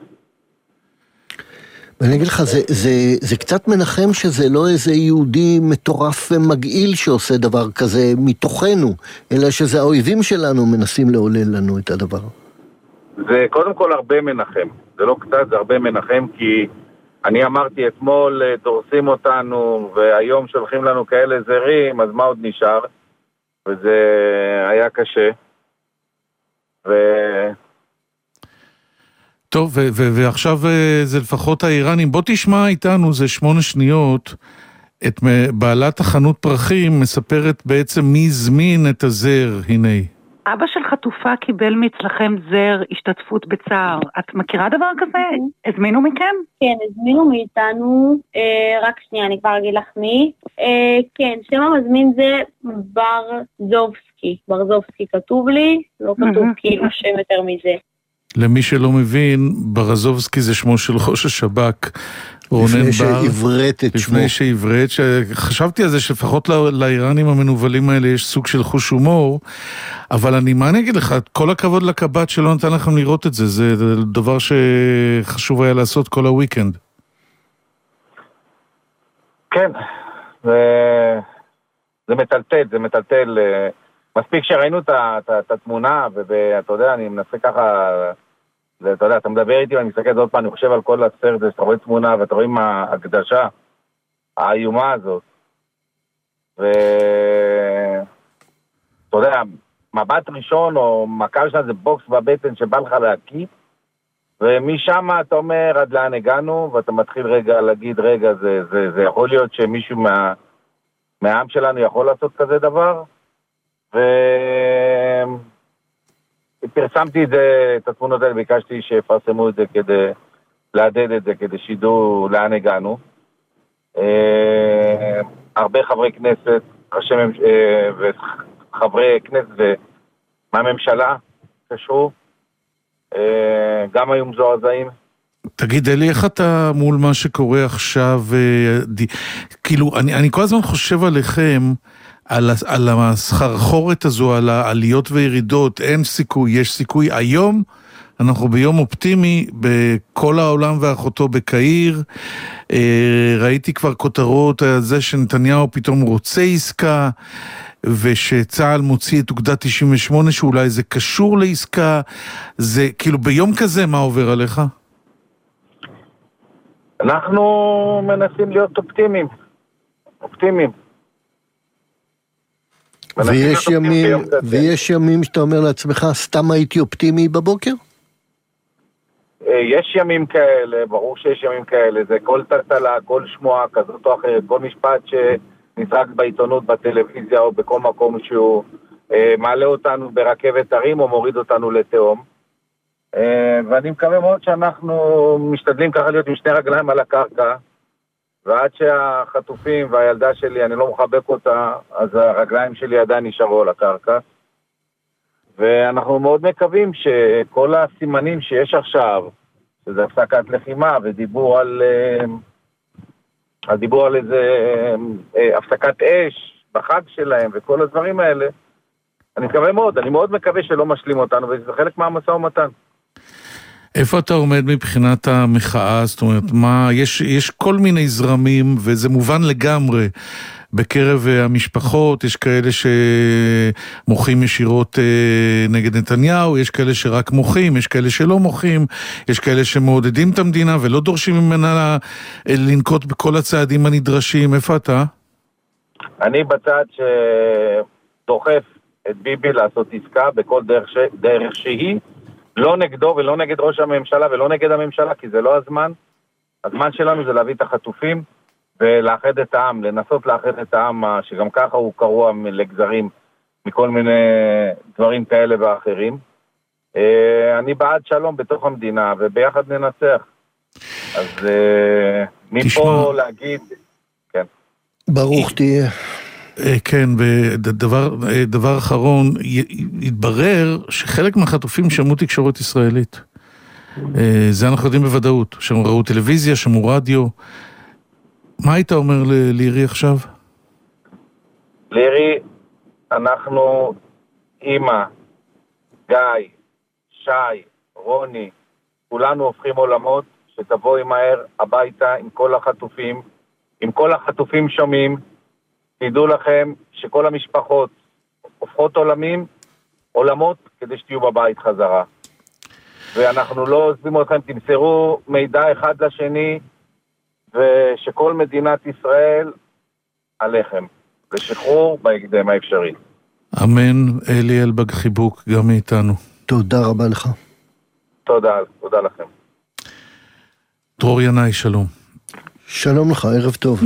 ואני אגיד לך, זה, זה, זה קצת מנחם שזה לא איזה יהודי מטורף ומגעיל שעושה דבר כזה מתוכנו, אלא שזה האויבים שלנו מנסים לעולל לנו את הדבר. זה קודם כל הרבה מנחם. זה לא קצת, זה הרבה מנחם, כי אני אמרתי אתמול דורסים אותנו, והיום שולחים לנו כאלה זרים, אז מה עוד נשאר? וזה היה קשה. ו... טוב, ו- ו- ועכשיו זה לפחות האיראנים. בוא תשמע איתנו, זה שמונה שניות, את בעלת החנות פרחים מספרת בעצם מי זמין את הזר, הנה. אבא של חטופה קיבל מאצלכם זר השתתפות בצער. את מכירה דבר כזה? הזמינו מכם? כן, הזמינו מאיתנו, אה, רק שנייה, אני כבר אגיד לך מי. אה, כן, שם המזמין זה ברזובסקי. ברזובסקי כתוב לי, לא כתוב כאילו שם יותר מזה. למי שלא מבין, ברזובסקי זה שמו של ראש השב"כ, רונן בר, שעברת את שמו. לפני שעברת, חשבתי על זה שלפחות לאיראנים המנובלים האלה יש סוג של חוש הומור, אבל אני, מה אני אגיד לך, כל הכבוד לקב"ט שלא נתן לכם לראות את זה, זה דבר שחשוב היה לעשות כל הוויקנד. כן, זה, זה מטלטל, זה מטלטל, מספיק שראינו את, את, את התמונה, ואתה יודע, אני מנסה ככה, זה, אתה יודע, אתה מדבר איתי ואני מסתכל עוד פעם, אני חושב על כל הסרט, שאתה רואה תמונה ואתה רואה עם ההקדשה, האיומה הזאת, ואתה יודע, מבט ראשון או מכה ראשונה זה בוקס בבטן שבא לך להקיא, ומשם אתה אומר עד לאן הגענו, ואתה מתחיל רגע להגיד, רגע, זה, זה, זה יכול להיות שמישהו מה, מהעם שלנו יכול לעשות כזה דבר, ופרסמתי את זה, את התמונות האלה, ביקשתי שיפרסמו את זה כדי לעדד את זה, כדי שידעו לאן הגענו. הרבה חברי כנסת, וחברי כנסת מהממשלה קשרו, גם היו מזועזעים. תגיד, אלי, איך אתה מול מה שקורה עכשיו, כאילו, אני, אני כל הזמן חושב עליכם, על, על הסחרחורת הזו, על העליות וירידות, אין סיכוי, יש סיכוי. היום אנחנו ביום אופטימי, בכל העולם ואחותו בקהיר, ראיתי כבר כותרות על זה שנתניהו פתאום רוצה עסקה, ושצהל מוציא את אוגדה תשעים ושמונה, שאולי זה קשור לעסקה, זה כאילו ביום כזה מה עובר עליך? אנחנו מנסים להיות אופטימיים, אופטימיים. ויש ימים, ויש ימים שאתה אומר לעצמך, סתם הייתי אופטימי בבוקר? יש ימים כאלה, ברור שיש ימים כאלה, זה כל טלטלה, כל שמועה כזאת או אחרת, כל משפט שנזרק בעיתונות, בטלוויזיה או בכל מקום שהוא אה, מעלה אותנו ברכבת הרים או מוריד אותנו לתהום. אה, ואני מקווה מאוד שאנחנו משתדלים ככה להיות עם שני רגליים על הקרקע, ועד שהחטופים והילדה שלי, אני לא מחבק אותה, אז הרגליים שלי עדיין נשארו על הקרקע. ואנחנו מאוד מקווים שכל הסימנים שיש עכשיו, שזה הפסקת לחימה ודיבור על, על דיבור על איזה הפסקת אש בחג שלהם וכל הדברים האלה, אני מקווה מאוד, אני מאוד מקווה שלא משלים אותנו, וזה חלק מהמשא ומתן. איפה אתה עומד מבחינת המחאה? זאת אומרת, מה, יש, יש כל מיני זרמים, וזה מובן לגמרי. בקרב המשפחות, יש כאלה שמוחים ישירות נגד נתניהו, יש כאלה שרק מוחים, יש כאלה שלא מוחים, יש כאלה שמעודדים את המדינה ולא דורשים ממנה לנקוט בכל הצעדים הנדרשים. איפה אתה? אני בצד שדוחף את ביבי לעשות עסקה בכל דרך, ש... דרך שהיא, לא נגדו ולא נגד ראש הממשלה ולא נגד הממשלה, כי זה לא הזמן. הזמן שלנו זה להביא את החטופים ולאחד את העם, לנסות לאחד את העם, שגם ככה הוא קרוע לגזרים מכל מיני דברים כאלה ואחרים. אני בעד שלום בתוך המדינה, וביחד ננצח. אז מפה להגיד, כן. ברוך תהיה. כן, ודבר דבר אחרון, התברר שחלק מהחטופים שמעו תקשורת ישראלית. זה אנחנו יודעים בוודאות, שהם ראו טלוויזיה, שמעו רדיו. מה היית אומר לירי עכשיו? לירי, אנחנו, אמא, גיא, שי, רוני, כולנו הופכים עולמות, שתבואי מהר הביתה עם כל החטופים, עם כל החטופים שומעים, תדעו לכם שכל המשפחות הופכות עולמים, עולמות, כדי שתהיו בבית חזרה. ואנחנו לא עוזבים אתכם, תמסרו מידע אחד לשני, ושכל מדינת ישראל עליכם, לשחרור בהקדם האפשרי. אמן. אלי אלבג, חיבוק גם מאיתנו. תודה רבה לך. תודה, תודה לכם. דרור ינאי, שלום. שלום לך, ערב טוב.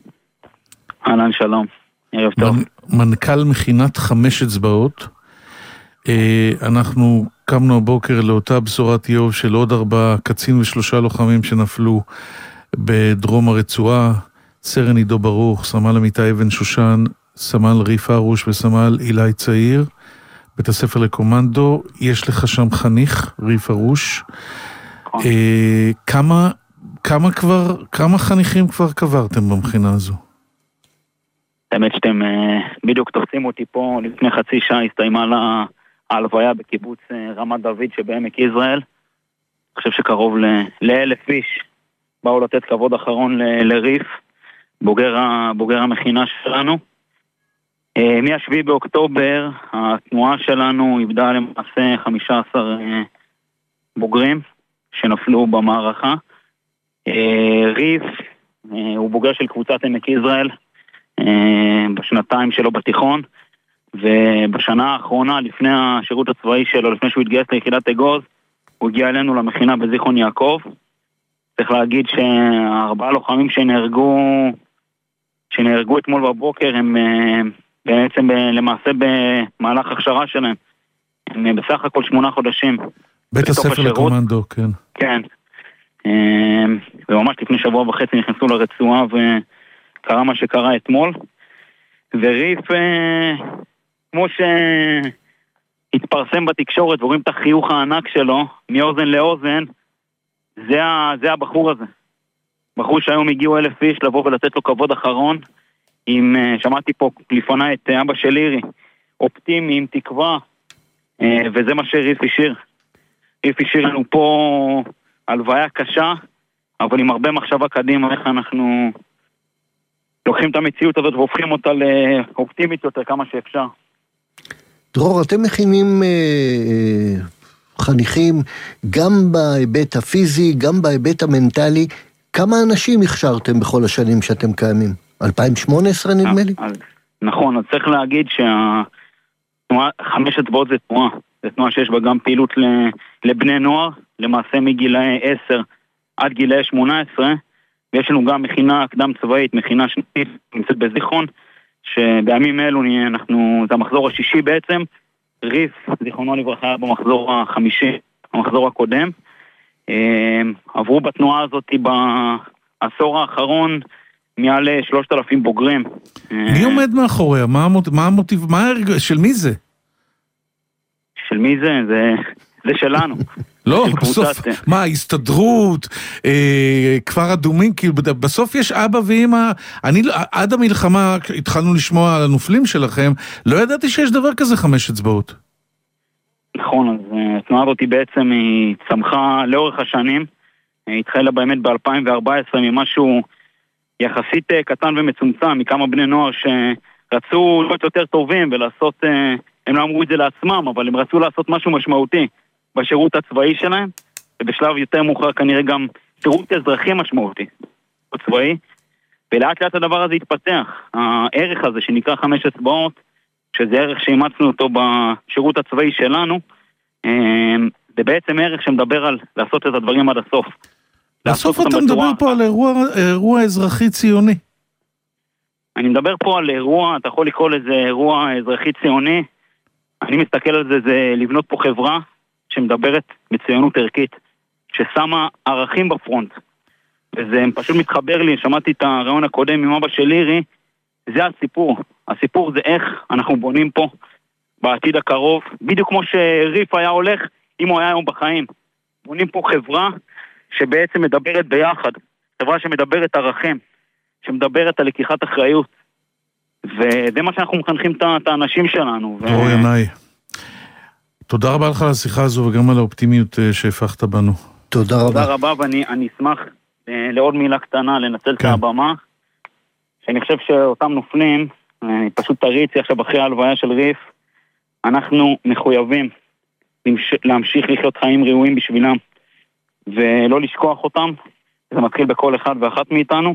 אהלן, שלום, ערב טוב. מנכ"ל מכינת חמש אצבעות, אנחנו קמנו הבוקר לאותה בשורת איוב של עוד ארבעה קצין ושלושה לוחמים שנפלו בדרום הרצועה, סרן עידו ברוך, סמל עמיתי אבן שושן, סמל ריף ארוש וסמל אילי צעיר, בית הספר לקומנדו. יש לך שם חניך, ריף ארוש. אה, כמה, כמה כבר, כמה חניכים כבר קברתם במכינה הזו? האמת שאתם בדיוק תופסים אותי פה, לפני חצי שעה הסתיימה ההלוויה בקיבוץ רמת דוד שבעמק יזרעאל. אני חושב שקרוב לאלף איש באו לתת כבוד אחרון לריף, בוגר, בוגר המכינה שלנו. מהשביעי באוקטובר התנועה שלנו איבדה למעשה חמישה עשר בוגרים שנפלו במערכה. ריף הוא בוגר של קבוצת עמק יזרעאל בשנתיים שלו בתיכון, ובשנה האחרונה לפני השירות הצבאי שלו, לפני שהוא התגייס ליחידת אגוז, הוא הגיע אלינו למכינה בזיכרון יעקב. צריך להגיד שהארבעה לוחמים שנהרגו שנהרגו אתמול בבוקר הם בעצם למעשה במהלך הכשרה שלהם, הם בסך הכל שמונה חודשים בית הספר לקומנדו, כן. כן, וממש לפני שבוע וחצי נכנסו לרצועה וקרה מה שקרה אתמול. וריף, כמו שהתפרסם בתקשורת ורואים את החיוך הענק שלו מאוזן לאוזן, זה, זה הבחור הזה, בחור שהיום הגיעו אלף איש לבוא ולתת לו כבוד אחרון. עם, שמעתי פה לפני את אבא של לירי, אופטימי, עם תקווה, וזה מה שריף השאיר. ריף השאיר לנו פה הלוויה קשה, אבל עם הרבה מחשבה קדימה, איך אנחנו לוקחים את המציאות הזאת והופכים אותה לאופטימית יותר כמה שאפשר. דרור, אתם מכינים אה, חניכים גם בהיבט הפיזי, גם בהיבט המנטלי. כמה אנשים הכשרתם בכל השנים שאתם קיימים? אלפיים שמונה עשרה נדמה לי? נכון, אז צריך להגיד שחמש אצבעות זה תנועה. זה תנועה שיש בה גם פעילות לבני נוער, למעשה מגילאי עשר עד גילאי שמונה עשרה, ויש לנו גם מכינה קדם צבאית, מכינה שנתית, נמצאת בזיכרון, שבימים אלו אנחנו, זה המחזור השישי בעצם, ריף, זיכרונו לברכה, במחזור החמישי, המחזור הקודם. עברו בתנועה הזאת בעשור האחרון מעל שלושת אלפים בוגרים. מי עומד מאחוריה? מה המוטיב, מה הרגע, של מי זה? של מי זה? זה, זה שלנו. לא, בסוף, מה, הסתדרות, אה, כפר אדומים, כאילו, בסוף יש אבא ואמא, אני, עד המלחמה, התחלנו לשמוע על הנופלים שלכם, לא ידעתי שיש דבר כזה חמש אצבעות. נכון, אז התנועה הזאת בעצם היא צמחה לאורך השנים, היא התחילה באמת ב-אלפיים וארבע עשרה ממשהו יחסית קטן ומצומצם, מכמה בני נוער שרצו להיות יותר טובים ולעשות, הם לא אמרו את זה לעצמם, אבל הם רצו לעשות משהו משמעותי בשירות הצבאי שלהם, ובשלב יותר מאוחר כנראה גם שירות אזרחי משמעותי בצבאי, ולאט לאט הדבר הזה התפתח. הערך הזה שנקרא חמש אצבעות, שזה ערך שאימצנו אותו בשירות הצבאי שלנו, זה בעצם ערך שמדבר על לעשות את הדברים עד הסוף. בסוף אתה מדבר פה על אירוע, אירוע אזרחי ציוני. אני מדבר פה על אירוע, אתה יכול לקרוא לזה אירוע אזרחי ציוני, אני מסתכל על זה, זה לבנות פה חברה שמדברת בציונות ערכית, ששמה ערכים בפרונט, וזה פשוט מתחבר לי, שמעתי את הרעיון הקודם עם אבא של לירי, זה הסיפור, הסיפור זה איך אנחנו בונים פה בעתיד הקרוב, בדיוק כמו שריף היה הולך, אם הוא היה היום בחיים, בונים פה חברה שבעצם מדברת ביחד, חברה שמדברת ערכים, שמדברת על לקיחת אחריות, וזה מה שאנחנו מחנכים את האנשים שלנו. דרור ינאי, תודה רבה לך על השיחה הזו וגם על האופטימיות שהפכת בנו. תודה רבה. תודה רבה, ואני אשמח לעוד מילה קטנה, לנצל את הבמה, שאני חושב שאותם נופלים, אני פשוט תריצי עכשיו אחרי ההלוויה של ריף, אנחנו מחויבים להמשיך לחיות חיים ראויים בשבילם, ולא לשכוח אותם, זה מתחיל בכל אחד ואחת מאיתנו,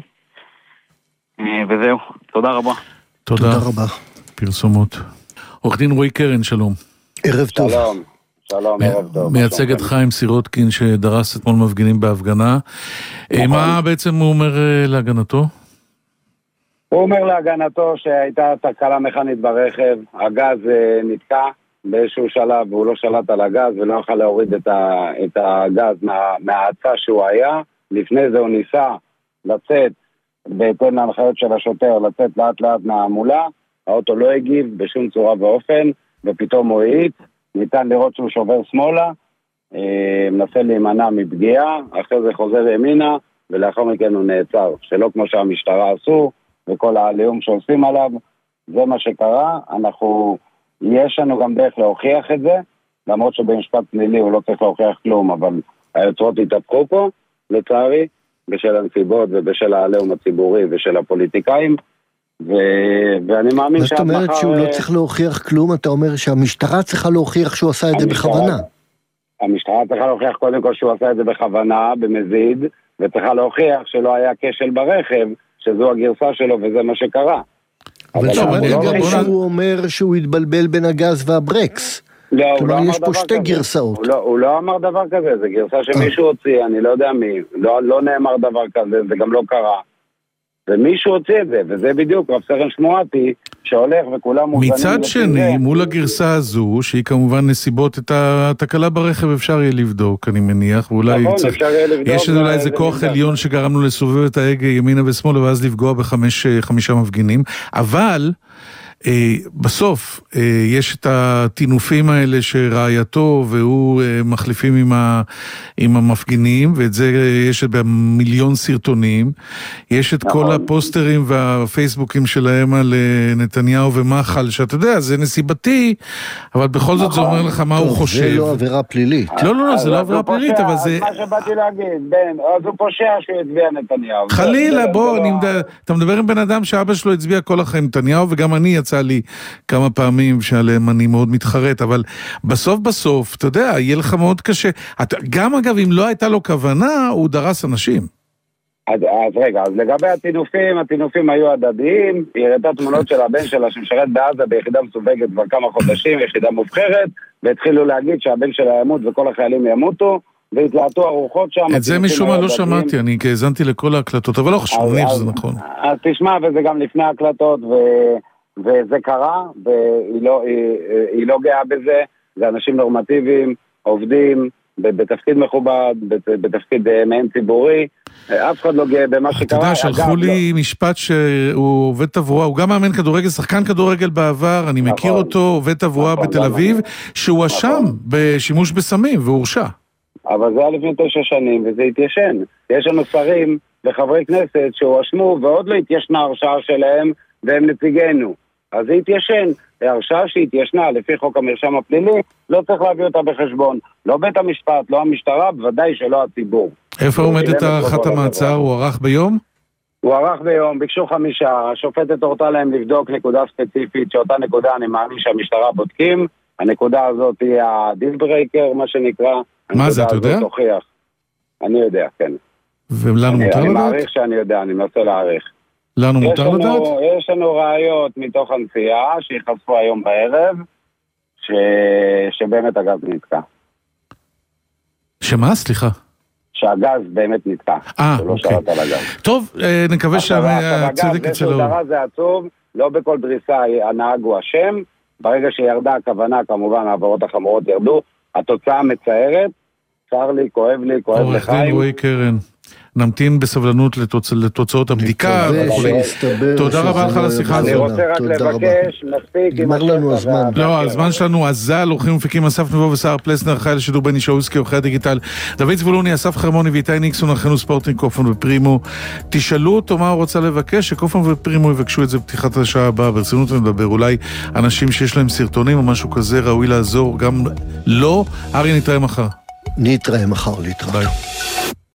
וזהו, תודה רבה. תודה, תודה רבה. פרסומות. עורך דין רועי קרן, שלום. ערב טוב. שלום, שלום, ערב טוב. מייצג את חיים סירוטקין שדרס אתמול מפגינים בהפגנה. מה בעצם הוא אומר להגנתו? הוא אומר להגנתו שהייתה תקלה מכנית ברכב, הגז נתקע באיזשהו שלב, והוא לא שלט על הגז ולא יכול להוריד את, ה, את הגז מה, מהעצה שהוא היה. לפני זה הוא ניסה לצאת, בהתאם להנחיות של השוטר, לצאת לאט לאט מהעמולה, האוטו לא הגיב בשום צורה ואופן, ופתאום הוא העיט, ניתן לראות שהוא שובר שמאלה, מנסה להימנע מפגיעה, אחרי זה חוזר ימינה, ולאחר מכן הוא נעצר, שלא כמו שהמשטרה עשו, וכל העליהום שעושים עליו, זה מה שקרה. אנחנו, יש לנו גם דרך להוכיח את זה, למרות שבמשפט פלילי הוא לא צריך להוכיח כלום, אבל היוצרות התהפכו פה, לצערי, בשל הנסיבות ובשל העליהום הציבורי ושל הפוליטיקאים, ו... ואני מאמין שעד מחר... זאת אומרת שהוא לא צריך להוכיח כלום, אתה אומר שהמשטרה צריכה להוכיח שהוא עשה את זה בכוונה. המשטרה צריכה להוכיח קודם כל שהוא עשה את זה בכוונה, במזיד, וצריכה להוכיח שלא היה כשל ברכב, שזו הגרסה שלו וזה מה שקרה. אבל גם שהוא אומר שהוא התבלבל בין הגז והברקס. לא, כלומר, יש פה שתי גרסאות. הוא לא, הוא לא אמר דבר כזה, זה גרסה שמישהו הוציא, אני לא יודע מי, לא, לא נאמר דבר כזה, זה גם לא קרה. ומישהו הוציא את זה, וזה בדיוק רב סרן שמואטי, שהולך וכולם מוזנים... מצד שני, מול הגרסה הזו, שהיא כמובן נסיבות את התקלה ברכב, אפשר יהיה לבדוק, אני מניח, ואולי נכון, צריך... אפשר יהיה לבדוק. יש אולי איזה כוח עליון שגרמנו לסובב את ההגה ימינה ושמאלה, ואז לפגוע בחמש, חמישה מפגינים, אבל... בסוף יש את התינופים האלה שרעייתו והוא מחליפים עם, ה, עם המפגינים, ואת זה יש במיליון סרטונים, יש את כל הפוסטרים והפייסבוקים שלהם על נתניהו ומחל, שאתה יודע, זה נסיבתי, אבל בכל זאת זה אומר לך מה הוא חושב. זה לא עבירה פלילית. לא, לא, לא, זה לא עבירה פלילית, אבל זה... מה שבאתי להגיד, בן, אז הוא פושע שהוא הצביע נתניהו. חלילה, בוא, אתה מדבר עם בן אדם שאבא שלו הצביע כל החיים נתניהו, וגם אני יצא לי כמה פעמים שעליהם אני מאוד מתחרט, אבל בסוף בסוף, אתה יודע, יהיה לך מאוד קשה. גם אגב, אם לא הייתה לו כוונה, הוא דרס אנשים. אז, אז רגע, אז לגבי התינופים, התינופים היו הדדיים, היא הראתה תמונות של הבן שלה שמשרת בעזה ביחידה מסווגת כבר כמה חודשים, יחידה מובחרת, והתחילו להגיד שהבן שלה ימות וכל החיילים ימותו, והתלעטו הרוחות שם. את זה משום מה לא שמעתי, אני האזנתי לכל ההקלטות, אבל לא חשוב, אני שזה נכון. אז תשמע, וזה גם לפני ההקלטות, ו... וזה קרה, והיא לא, היא, היא לא גאה בזה, זה אנשים נורמטיביים, עובדים, בתפקיד מכובד, בתפקיד מעין ציבורי, אף אחד לא גאה במה שקרה. אתה יודע, שלחו לי משפט שהוא עובד תברואה, הוא גם מאמן כדורגל, שחקן כדורגל בעבר, אני מכיר אותו, עובד תברואה בתל אביב, שהוא אשם בשימוש בסמים והורשע. אבל זה היה לפני תשע שנים, וזה התיישן. יש לנו שרים וחברי כנסת שהואשמו, ועוד לא התיישנה הרשעה שלהם, והם נציגנו. אז זה התיישן. הרשעה שהתיישנה לפי חוק המרשם הפלילי, לא צריך להביא אותה בחשבון. לא בית המשפט, לא המשטרה, בוודאי שלא הציבור. איפה עומדת הערכת המעצר? הוא ערך ביום? הוא ערך ביום, ביקשו חמישה, השופטת הורתה להם לבדוק נקודה ספציפית, שאותה נקודה אני מאמין שהמשטרה בודקים, הנקודה הזאת היא הדיל ברייקר, מה שנקרא. מה זה, אתה יודע? תוכיח. אני יודע, כן. ולנו מותר לדעת? אני מעריך שאני יודע, אני מנסה להעריך. לנו מותר לדעת? יש לנו ראיות מתוך הנסיעה שיחשפו היום בערב, ש... שבאמת הגז נתקע. שמה? סליחה. שהגז באמת נתקע. אה, אוקיי. טוב, נקווה שהצדק אצלו. זה עצוב, לא בכל דריסה הנהג הוא אשם, ברגע שירדה הכוונה, כמובן העברות החמורות ירדו, התוצאה מצערת, צר לי, כואב לי, כואב לחיים. עורך דין רועי קרן. נמתין בסבלנות לתוצאות הבדיקה. תודה רבה לך על השיחה הזאת. אני רוצה רק לבקש, מספיק. נגמר לנו הזמן. לא, הזמן שלנו עזל, אורחים ומפיקים אסף נבו וסער פלסנר, חי לשידור בני שאולסקי, עורכי הדיגיטל, דוד צבולוני, אסף חרמוני ואיתי ניקסון, ארכנו ספורטינג, קופון ופרימו. תשאלו אותו מה הוא רוצה לבקש, שקופון ופרימו יבקשו את זה בפתיחת השעה הבאה, ברצינות נדבר, אולי אנשים שיש להם סרטונים או משהו כזה ראוי לעזור, גם לא. אריה, נתראה מחר. נתראה מחר, להתראה. ביי.